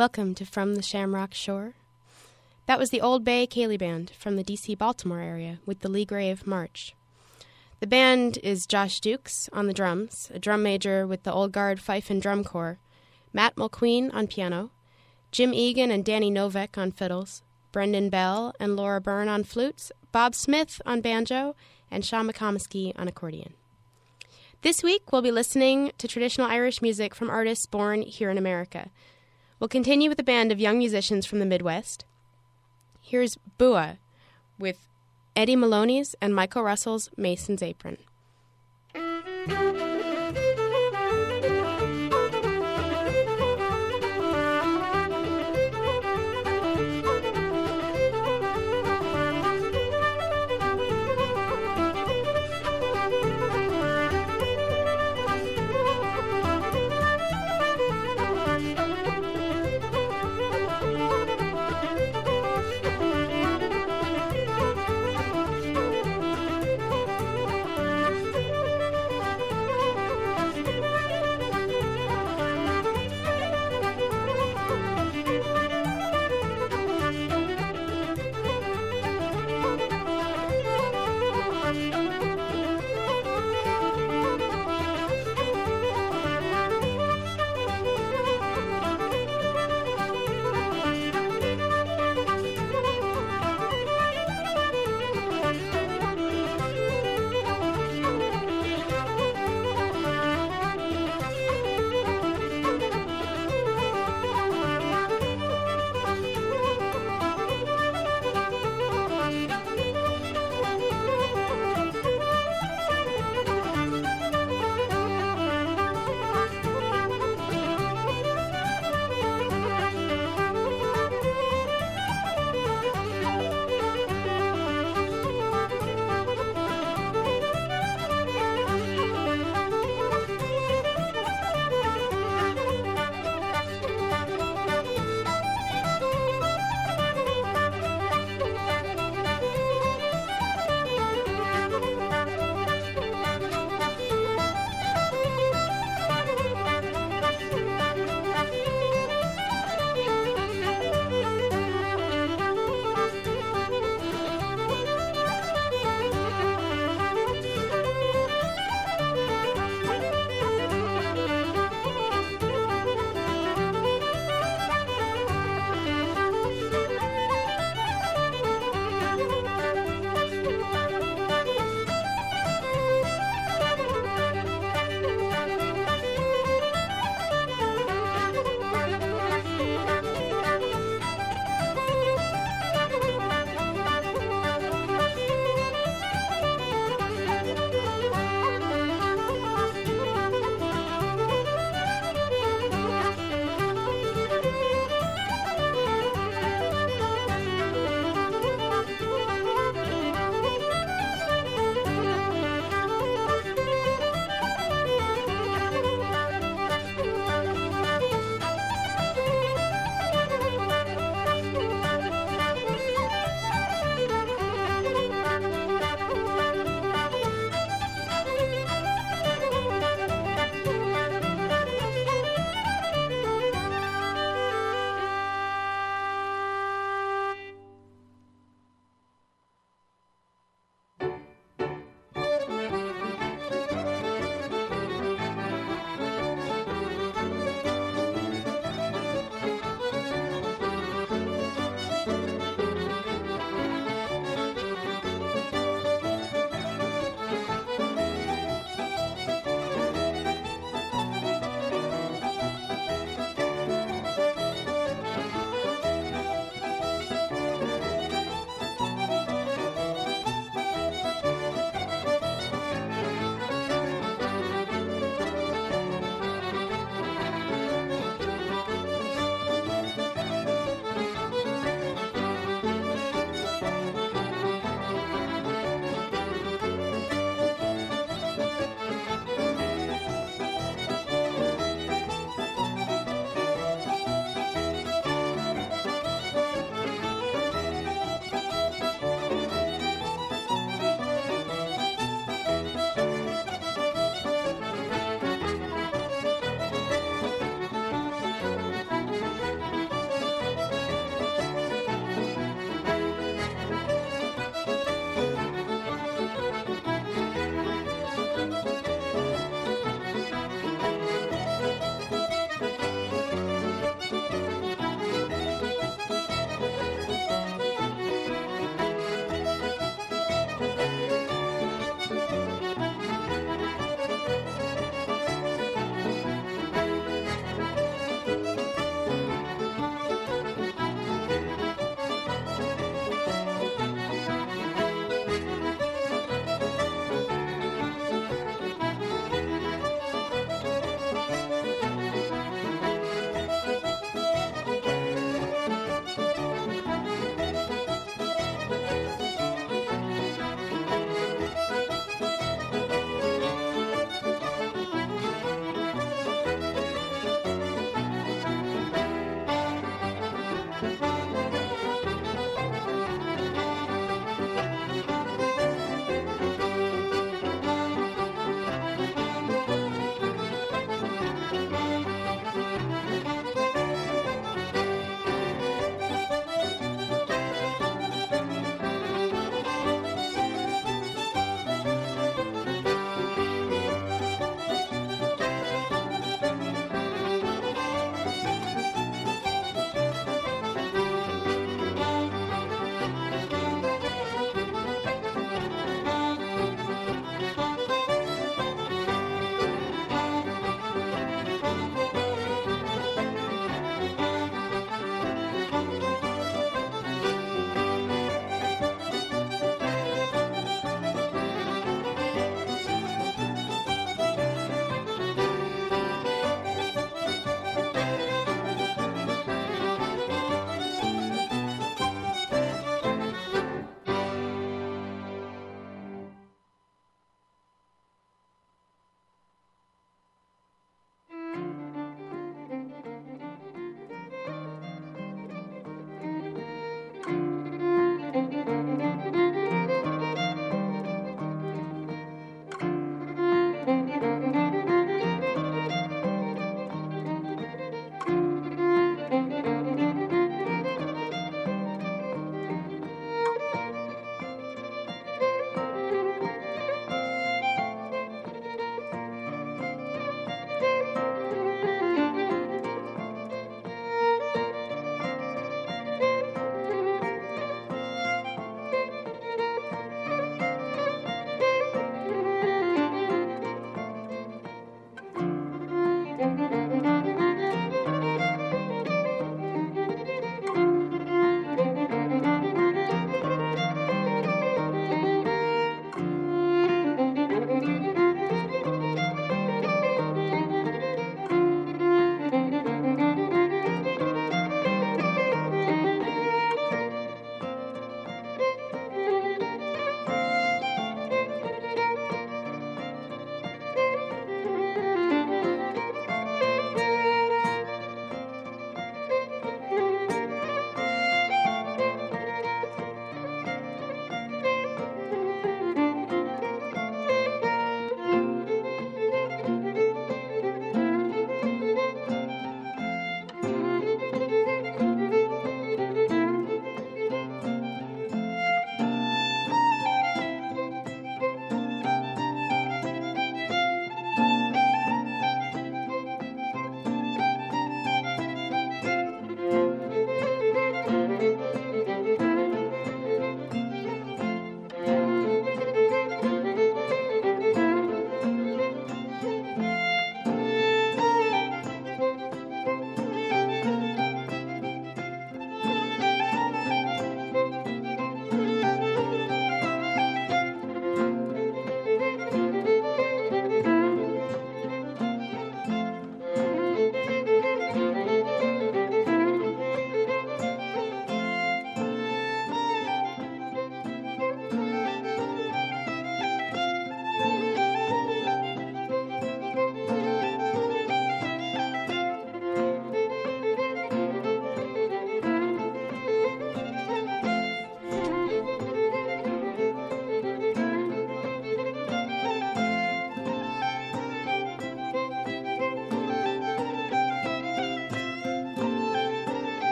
Welcome to From the Shamrock Shore. That was the Old Bay Cayley Band from the D.C.-Baltimore area with the Lee Grave March. The band is Josh Dukes on the drums, a drum major with the Old Guard Fife and Drum Corps, Matt Mulqueen on piano, Jim Egan and Danny Novak on fiddles, Brendan Bell and Laura Byrne on flutes, Bob Smith on banjo, and Sean McComiskey on accordion. This week, we'll be listening to traditional Irish music from artists born here in America. We'll continue with a band of young musicians from the Midwest. Here's Bua with Eddie Maloney's and Michael Russell's Mason's Apron.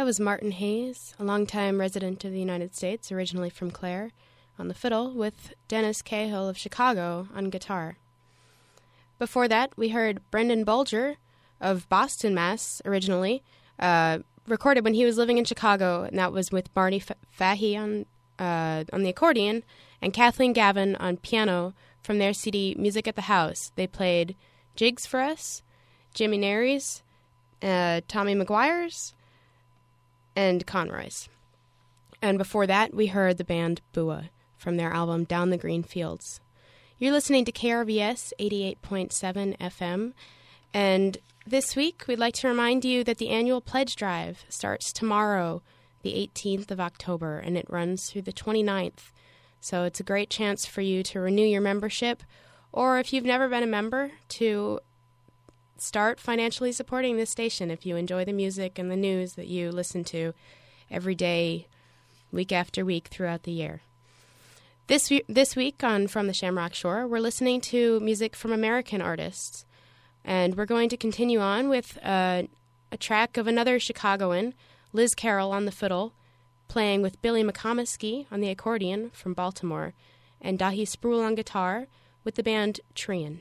That was Martin Hayes, a longtime resident of the United States, originally from Clare, on the fiddle, with Dennis Cahill of Chicago on guitar. Before that, we heard Brendan Bulger of Boston, Mass., originally, recorded when he was living in Chicago, and that was with Barney Fahey on the accordion and Kathleen Gavin on piano from their CD Music at the House. They played jigs for us, Jimmy Nary's, Tommy McGuire's, and Conroy's. And before that, we heard the band Bua from their album Down the Green Fields. You're listening to KRVS 88.7 FM, and this week we'd like to remind you that the annual pledge drive starts tomorrow, the 18th of October, and it runs through the 29th. So it's a great chance for you to renew your membership, or if you've never been a member, to start financially supporting this station if you enjoy the music and the news that you listen to every day, week after week throughout the year. This week on From the Shamrock Shore, we're listening to music from American artists, and we're going to continue on with a track of another Chicagoan, Liz Carroll on the fiddle, playing with Billy McComiskey on the accordion from Baltimore, and Dahi Sproul on guitar with the band Trian.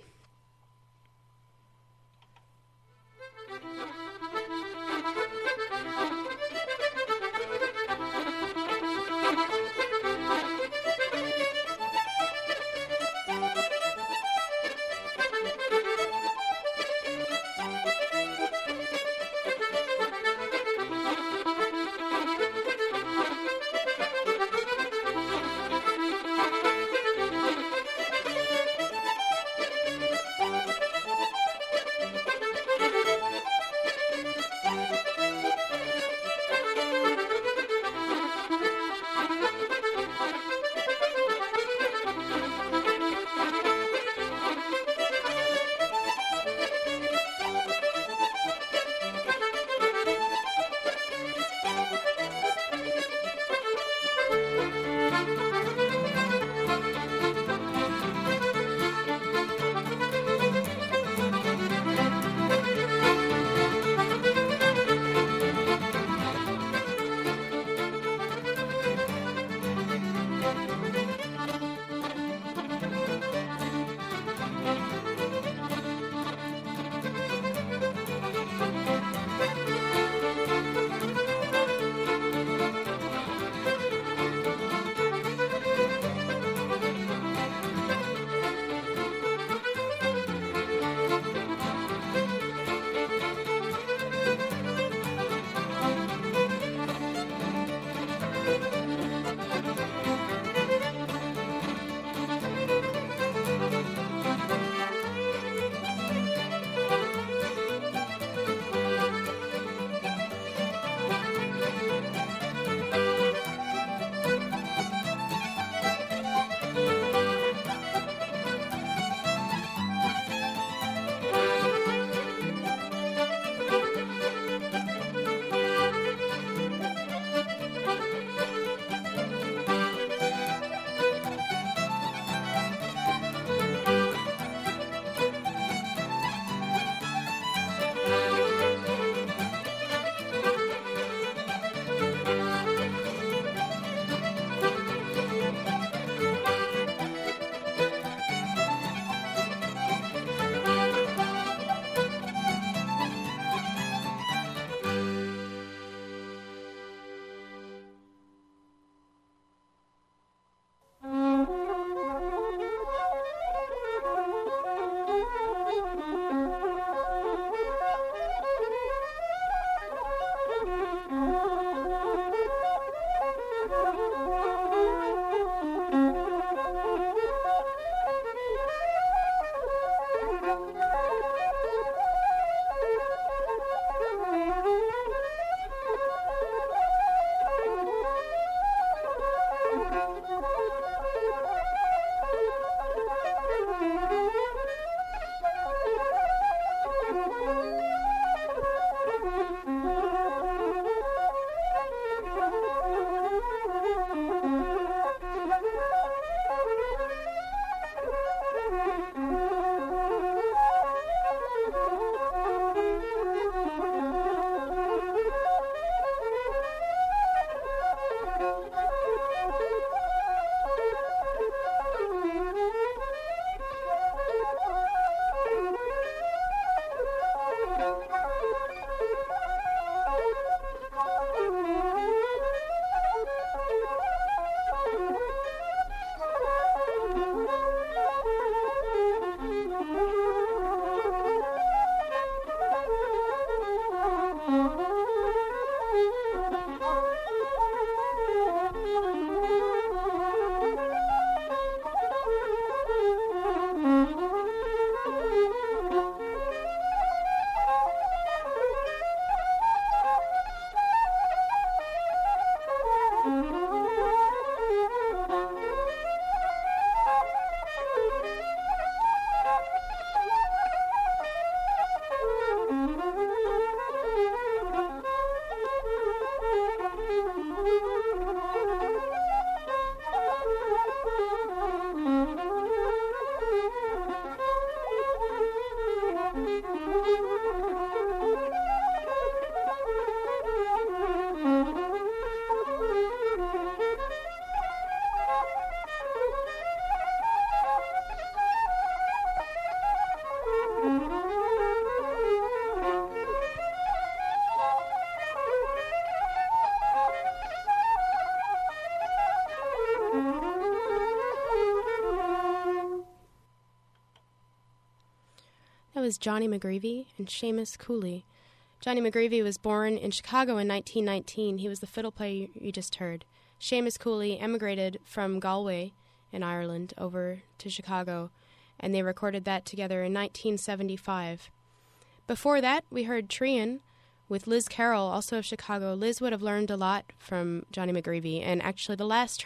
That was Johnny McGreevy and Seamus Cooley. Johnny McGreevy was born in Chicago in 1919. He was the fiddle player you just heard. Seamus Cooley emigrated from Galway in Ireland over to Chicago, and they recorded that together in 1975. Before that, we heard Trian with Liz Carroll, also of Chicago. Liz would have learned a lot from Johnny McGreevy, and actually the last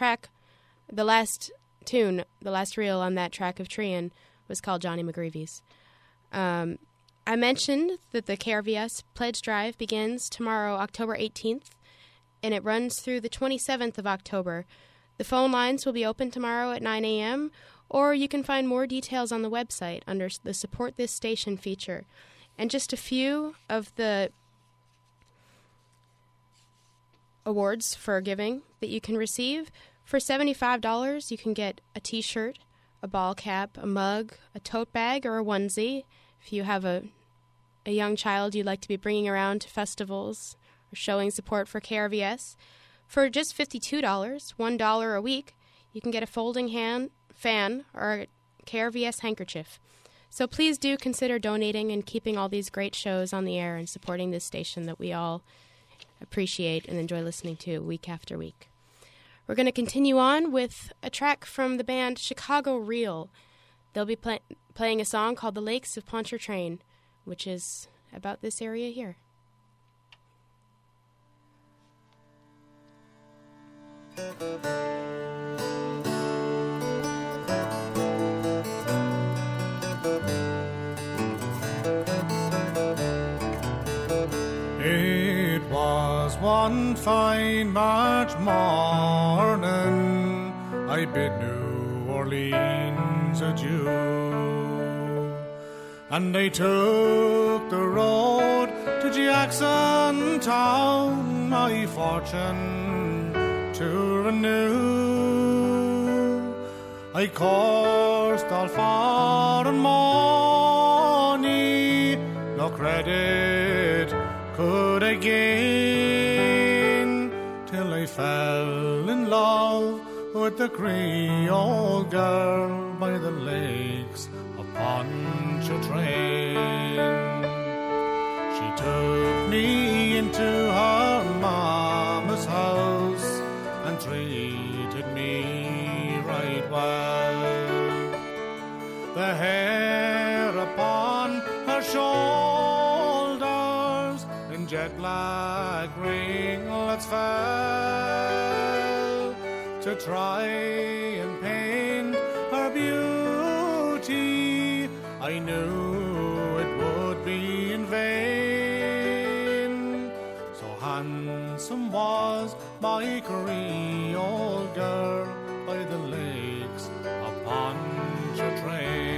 reel on that track of Trian was called Johnny McGreevy's. I mentioned that the KRVS Pledge Drive begins tomorrow, October 18th, and it runs through the 27th of October. The phone lines will be open tomorrow at 9 a.m., or you can find more details on the website under the Support This Station feature. And just a few of the awards for giving that you can receive. For $75, you can get a T-shirt, a ball cap, a mug, a tote bag, or a onesie. If you have a young child you'd like to be bringing around to festivals or showing support for KRVS. For just $52, $1 a week, you can get a folding fan or a KRVS handkerchief. So please do consider donating and keeping all these great shows on the air and supporting this station that we all appreciate and enjoy listening to week after week. We're going to continue on with a track from the band Chicago Reel. They'll be playing a song called The Lakes of Pontchartrain, which is about this area here. It was one fine March morning, I bid New Orleans adieu, and I took the road to Jackson Town, my fortune to renew. I coursed all far and money, no credit could I gain, till I fell in love with the Creole girl by the lakes of Pontchartrain. She took me into her mama's house and treated me right well. The hair upon her shoulders in jet black ringlets fell, to try and paint her beauty I knew it would be in vain. So handsome was my Creole girl by the lakes of Pontchartrain.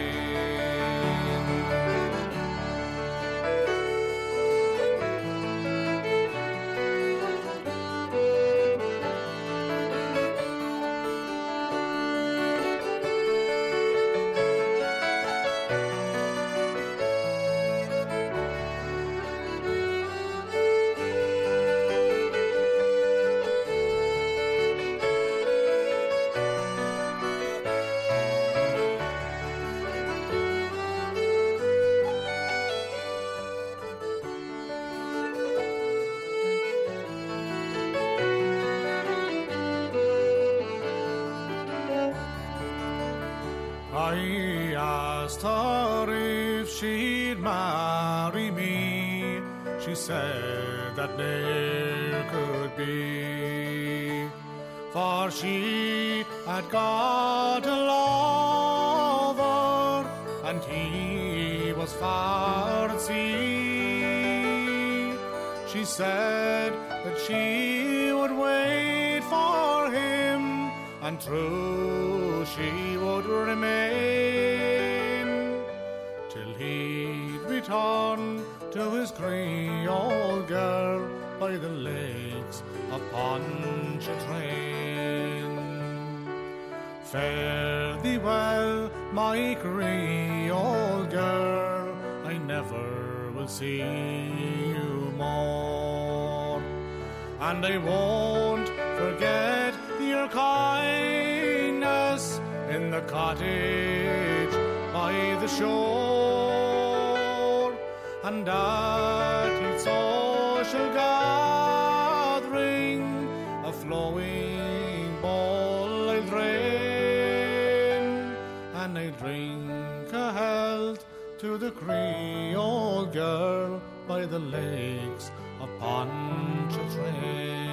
I asked her if she'd marry me. She said that ne'er could be, for she had got a lover, and he was far at sea. She said that she would wait for him, and true she would remain, till he'd return to his Creole girl by the lakes of Pontchartrain. Fare thee well, my Creole girl, I never will see you more, and I won't forget your kindness in the cottage by the shore. and at each social gathering a flowing bowl I'll drain, and I'll drink a health to the Creole girl by the lakes of Pontchartrain.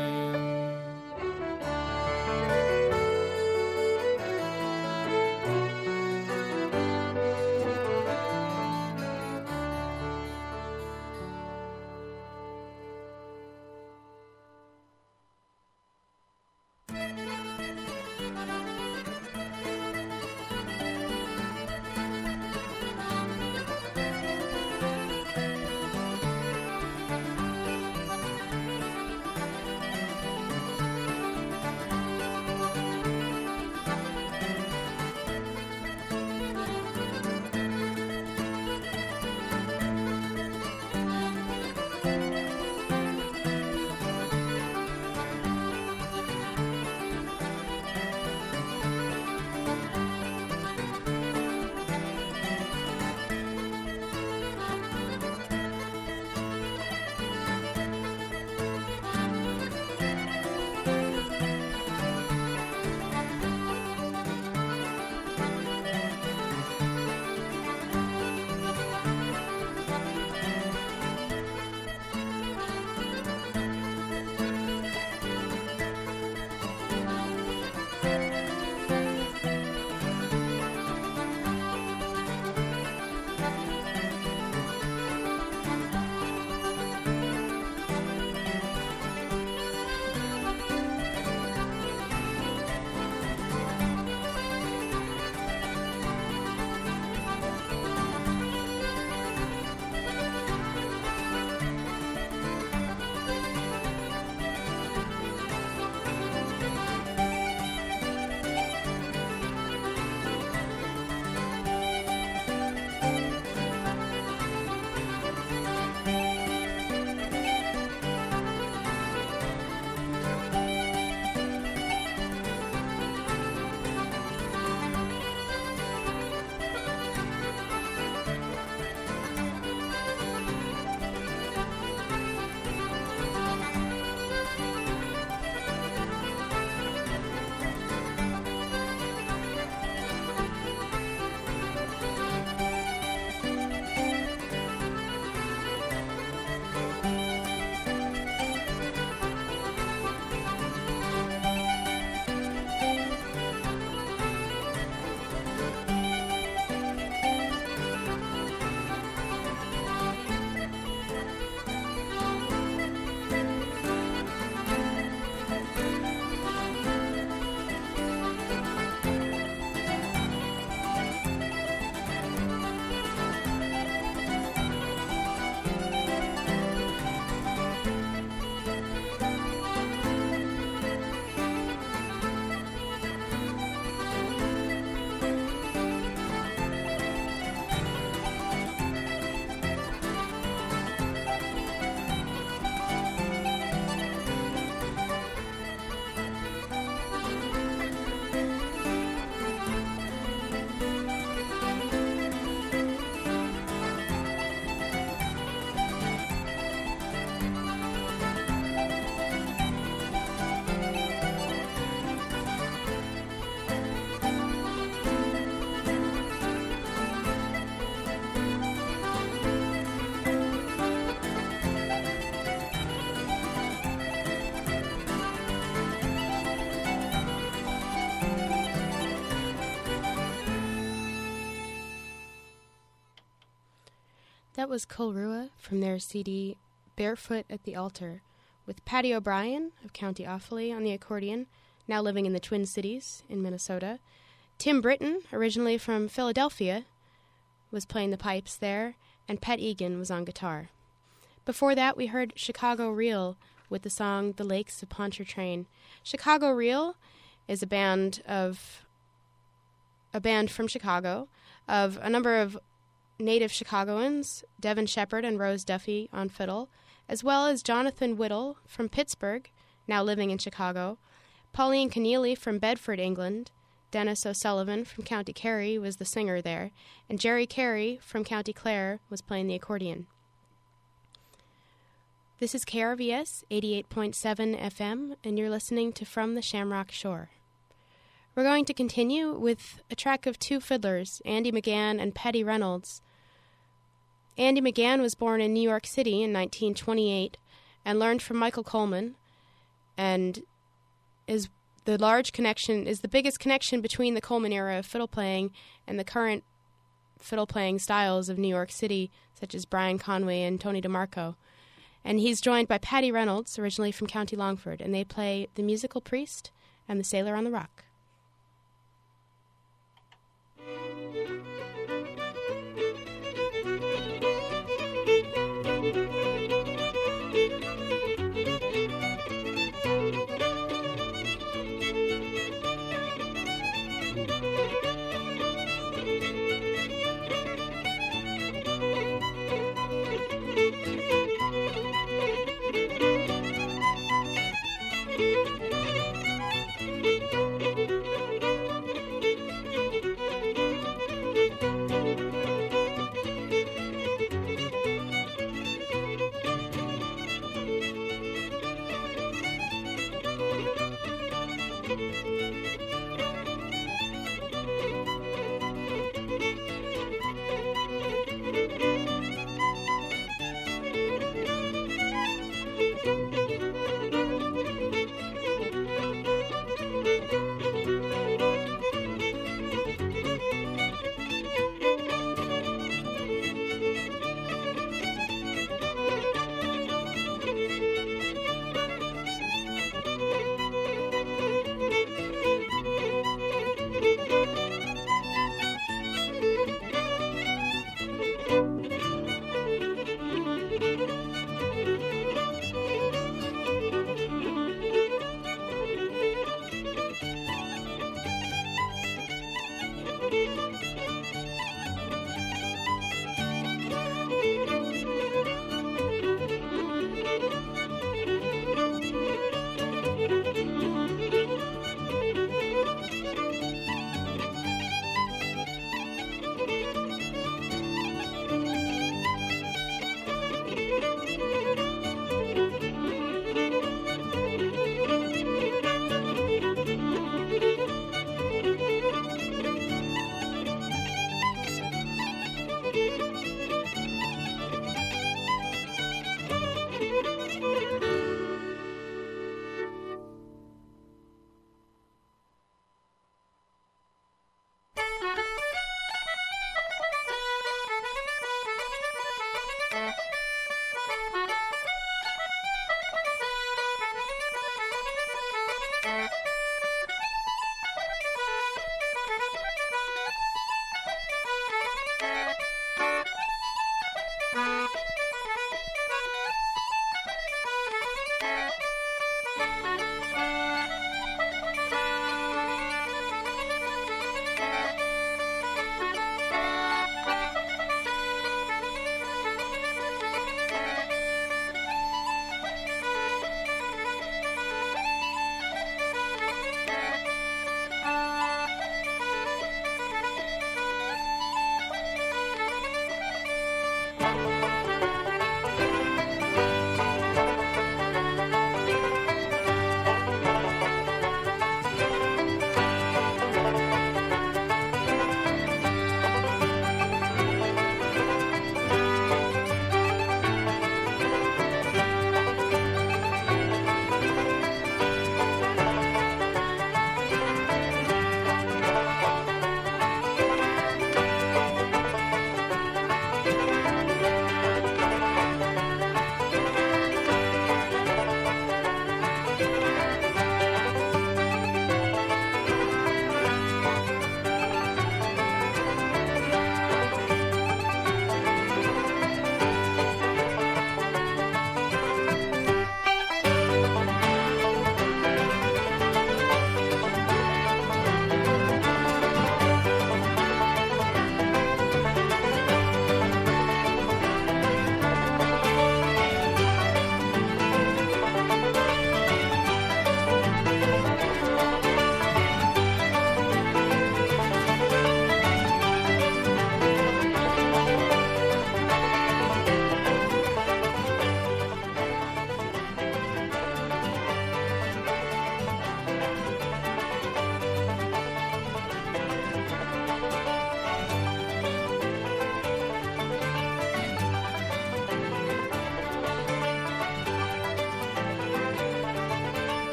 That was Culrua from their CD Barefoot at the Altar, with Patty O'Brien of County Offaly on the accordion, now living in the Twin Cities in Minnesota. Tim Britton, originally from Philadelphia, was playing the pipes there, and Pet Egan was on guitar. Before that, we heard Chicago Reel with the song The Lakes of Pontchartrain. Chicago Reel is a band from Chicago of a number of native Chicagoans, Devin Shepard and Rose Duffy on fiddle, as well as Jonathan Whittle from Pittsburgh, now living in Chicago, Pauline Keneally from Bedford, England, Dennis O'Sullivan from County Kerry was the singer there, and Jerry Carey from County Clare was playing the accordion. This is KRVS 88.7 FM, and you're listening to From the Shamrock Shore. We're going to continue with a track of two fiddlers, Andy McGann and Petty Reynolds. Andy McGann was born in New York City in 1928 and learned from Michael Coleman, and is the biggest connection between the Coleman era of fiddle playing and the current fiddle playing styles of New York City, such as Brian Conway and Tony DeMarco. And he's joined by Patty Reynolds, originally from County Longford, and they play The Musical Priest and The Sailor on the Rock.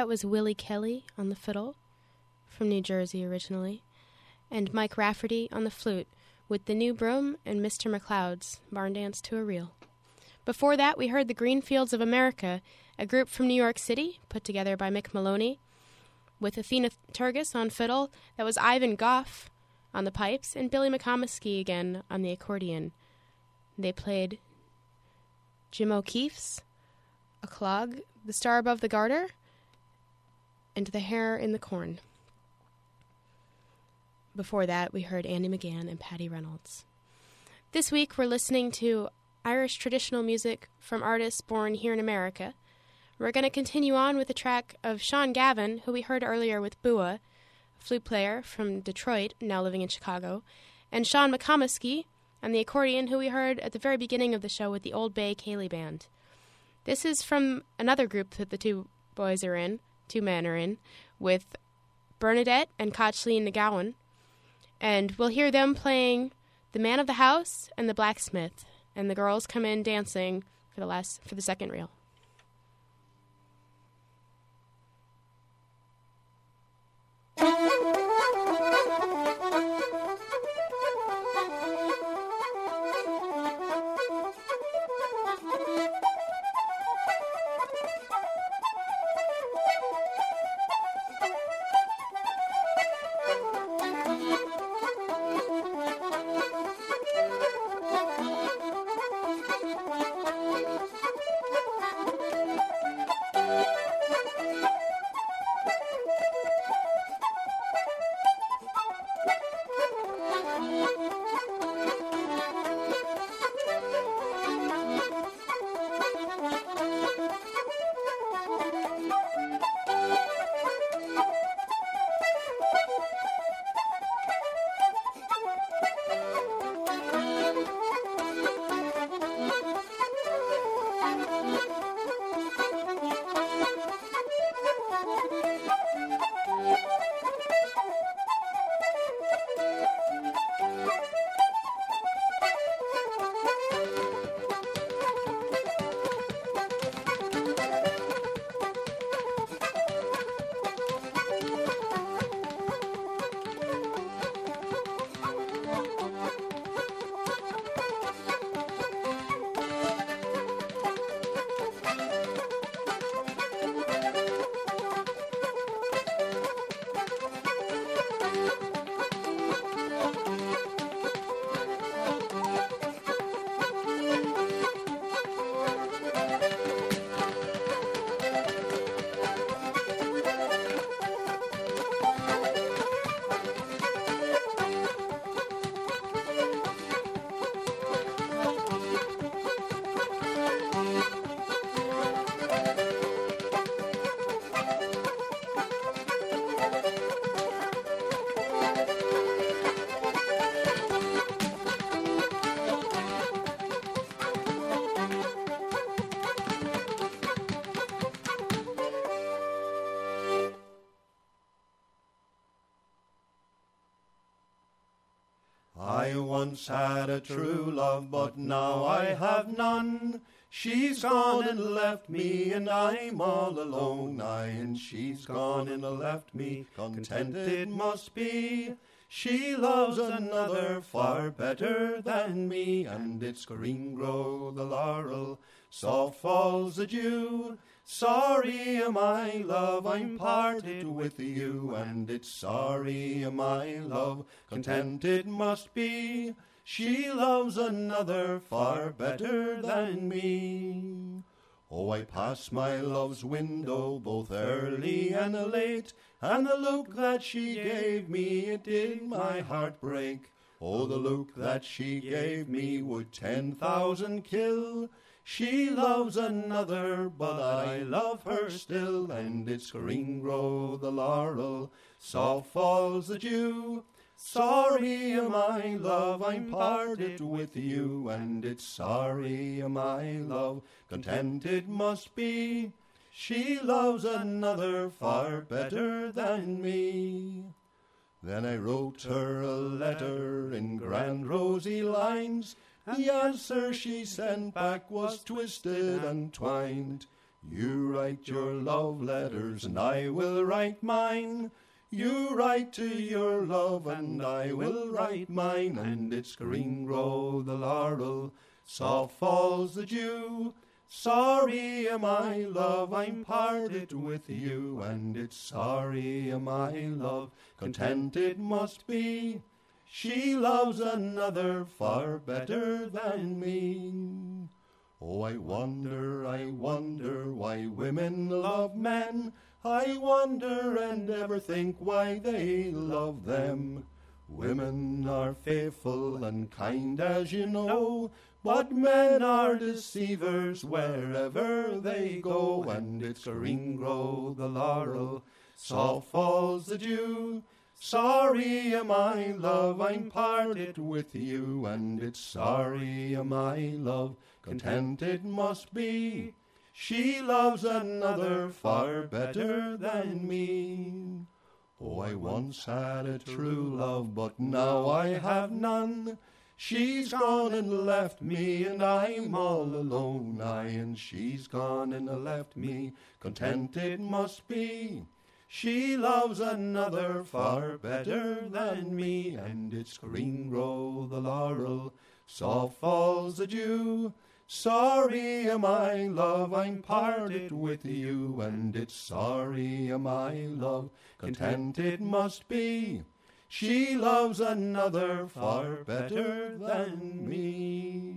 That was Willie Kelly on the fiddle, from New Jersey originally, and Mike Rafferty on the flute, with The New Broom and Mr. McLeod's Barn Dance to a Reel. Before that, we heard the Greenfields of America, a group from New York City, put together by Mick Maloney, with Athena Turgis on fiddle. That was Ivan Goff on the pipes, and Billy McComiskey again on the accordion. They played Jim O'Keefe's A Clog, The Star Above the Garter, and The Hare in the Corn. Before that, we heard Andy McGann and Patty Reynolds. This week, we're listening to Irish traditional music from artists born here in America. We're going to continue on with a track of Sean Gavin, who we heard earlier with Bua, a flute player from Detroit, now living in Chicago, and Sean McComiskey on the accordion, who we heard at the very beginning of the show with the Old Bay Ceilidh Band. This is from another group that the two men are in, with Bernadette and Kathleen Nagawan, and we'll hear them playing The Man of the House and The Blacksmith, and the girls come in dancing for the second reel. I once had a true love, but now I have none. She's gone and left me, and I'm all alone. Aye, and she's gone and left me, contented must be. She loves another far better than me, and it's green grow the laurel, soft falls the dew. Sorry am I, love, I'm parted with you, and it's sorry am I, love, content it must be. She loves another far better than me. Oh, I pass my love's window both early and late, and the look that she gave me, it did my heart break. Oh, the look that she gave me would 10,000 kill. She loves another, but I love her still, and it's green grow the laurel, soft falls the dew. Sorry am I, love, I'm parted with you, and it's sorry am I, love, content it must be. She loves another far better than me. Then I wrote her a letter in grand rosy lines. The answer she sent back was twisted and twined. You write your love letters and I will write mine. You write to your love and I will write mine. And it's green grow the laurel, soft falls the dew. Sorry am I, love, I'm parted with you. And it's sorry am I, love, content it must be. She loves another far better than me. Oh, I wonder why women love men. I wonder and ever think why they love them. Women are faithful and kind, as you know, but men are deceivers wherever they go. And it's green grow the laurel, soft falls the dew. Sorry am I, love, I'm parted with you. And it's sorry am I, love, content it must be. She loves another far better than me. Oh, I once had a true love, but now I have none. She's gone and left me, and I'm all alone. Aye, and she's gone and left me, content it must be. She loves another far better than me. And it's green grow the laurel, soft falls the dew. Sorry am I, love, I'm parted with you. And it's sorry am I, love, content it must be. She loves another far better than me.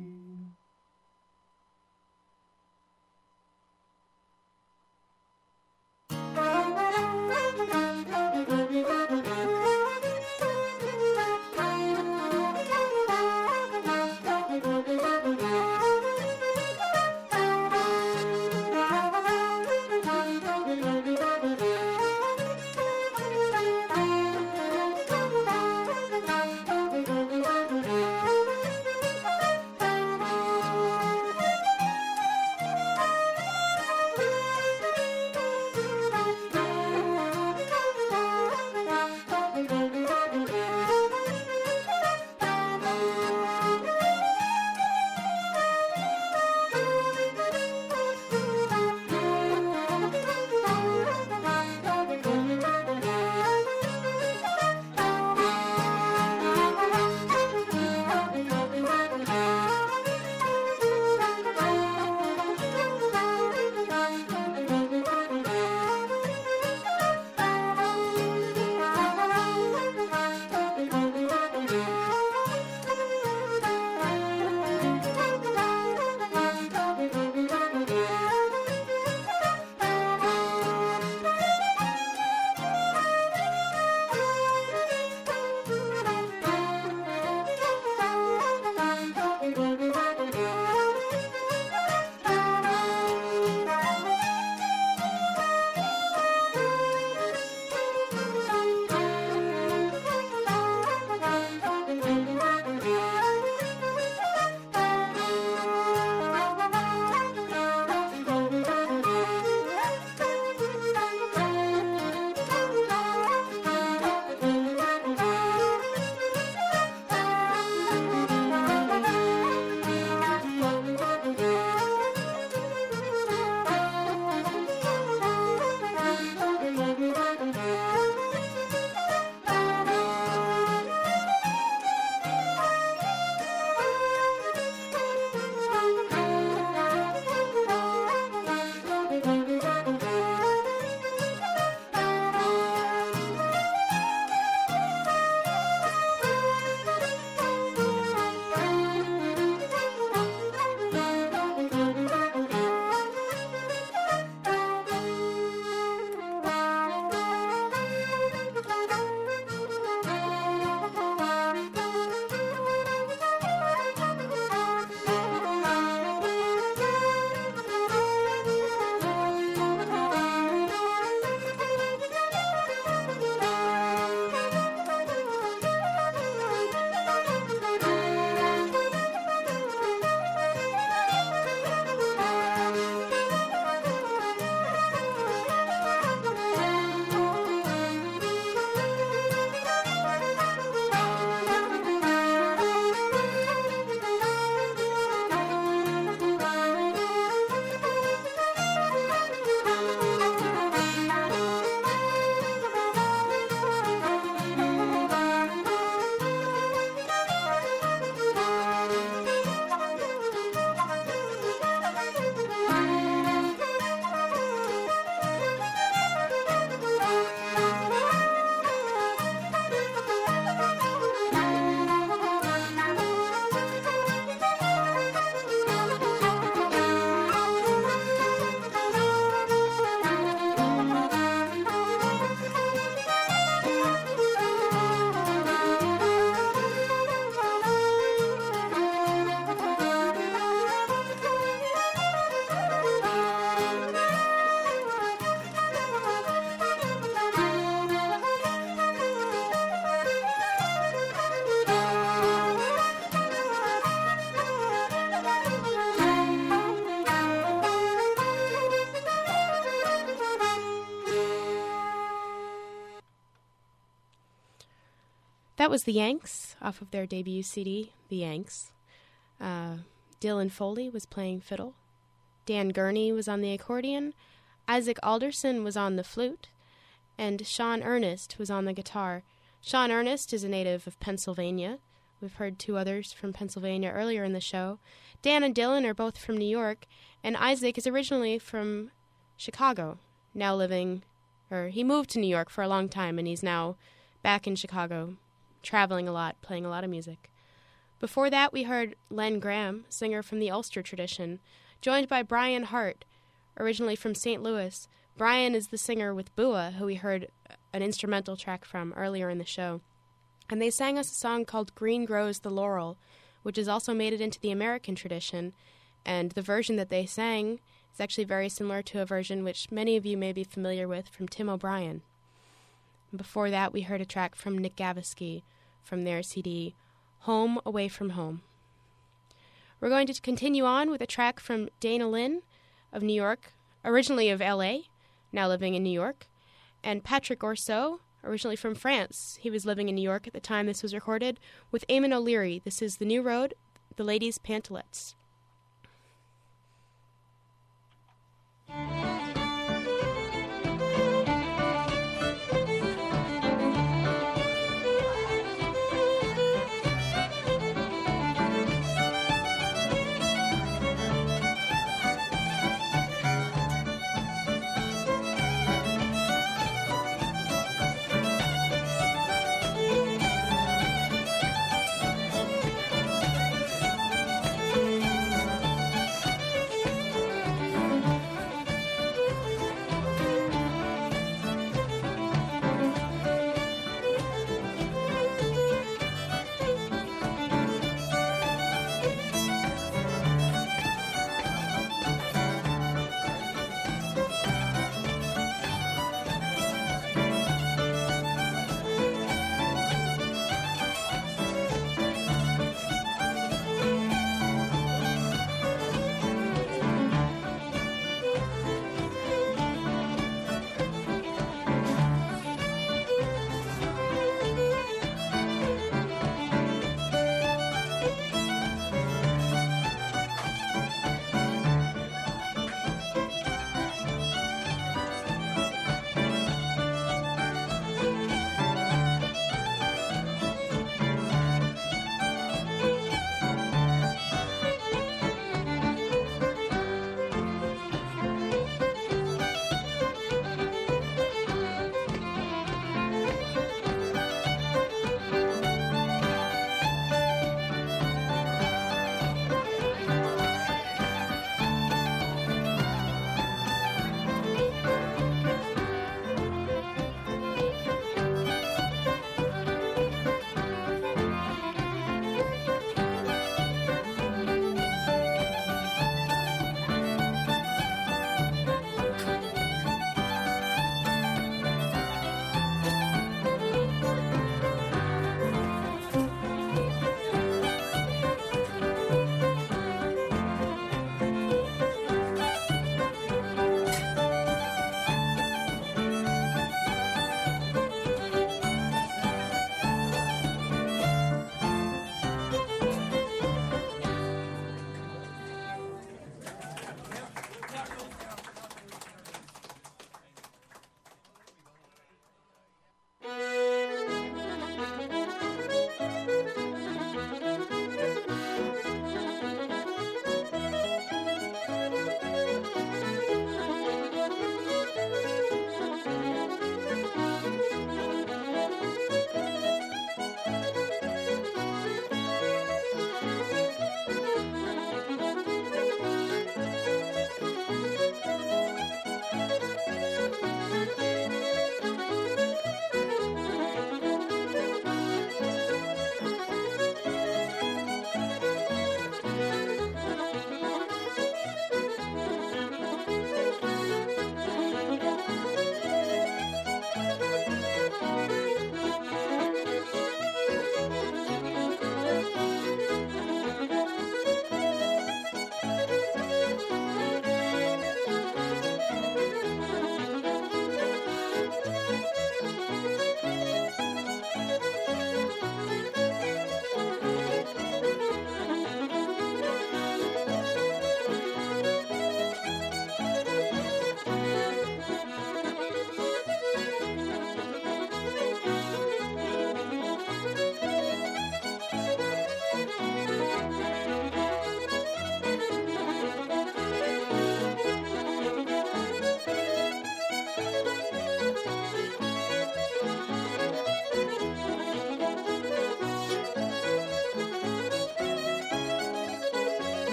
That was the Yanks off of their debut CD, The Yanks. Dylan Foley was playing fiddle. Dan Gurney was on the accordion. Isaac Alderson was on the flute. And Sean Ernest was on the guitar. Sean Ernest is a native of Pennsylvania. We've heard two others from Pennsylvania earlier in the show. Dan and Dylan are both from New York, and Isaac is originally from Chicago, now he moved to New York for a long time, and he's now back in Chicago, traveling a lot, playing a lot of music. Before that, we heard Len Graham, singer from the Ulster tradition, joined by Brian Hart, originally from St. Louis. Brian is the singer with Bua, who we heard an instrumental track from earlier in the show. And they sang us a song called Green Grows the Laurel, which has also made it into the American tradition. And the version that they sang is actually very similar to a version which many of you may be familiar with from Tim O'Brien. And before that, we heard a track from Nick Gavisky from their CD, Home Away from Home. We're going to continue on with a track from Dana Lynn of New York, originally of L.A., now living in New York, and Patrick Orseau, originally from France. He was living in New York at the time this was recorded, with Eamon O'Leary. This is The New Road, The Ladies' Pantalettes.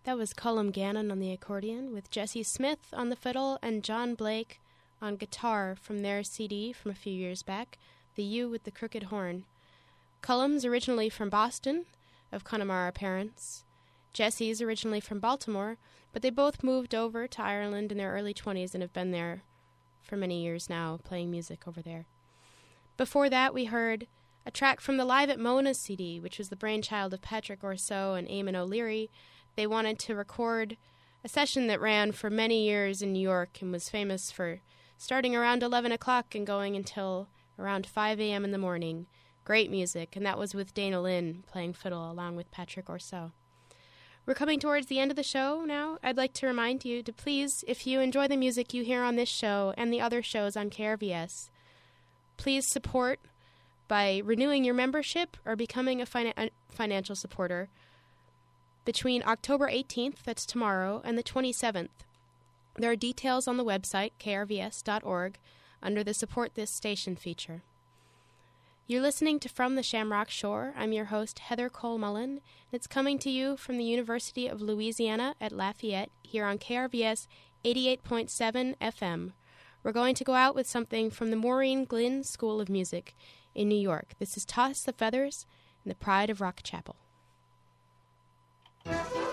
That was Cullum Gannon on the accordion, with Jesse Smith on the fiddle and John Blake on guitar from their CD from a few years back, The You with the Crooked Horn. Cullum's originally from Boston, of Connemara parents. Jesse's originally from Baltimore, but they both moved over to Ireland in their early 20s and have been there for many years now, playing music over there. Before that, we heard a track from the Live at Mona's CD, which was the brainchild of Patrick Orseau and Eamon O'Leary. They wanted to record a session that ran for many years in New York and was famous for starting around 11 o'clock and going until around 5 a.m. in the morning. Great music, and that was with Dana Lynn playing fiddle along with Patrick Orseau. We're coming towards the end of the show now. I'd like to remind you to please, if you enjoy the music you hear on this show and the other shows on KRVS, please support by renewing your membership or becoming a financial supporter between October 18th, that's tomorrow, and the 27th. There are details on the website, krvs.org, under the Support This Station feature. You're listening to From the Shamrock Shore. I'm your host, Heather Cole Mullen, and it's coming to you from the University of Louisiana at Lafayette, here on KRVS 88.7 FM. We're going to go out with something from the Maureen Glynn School of Music in New York. This is Toss the Feathers and the Pride of Rock Chapel.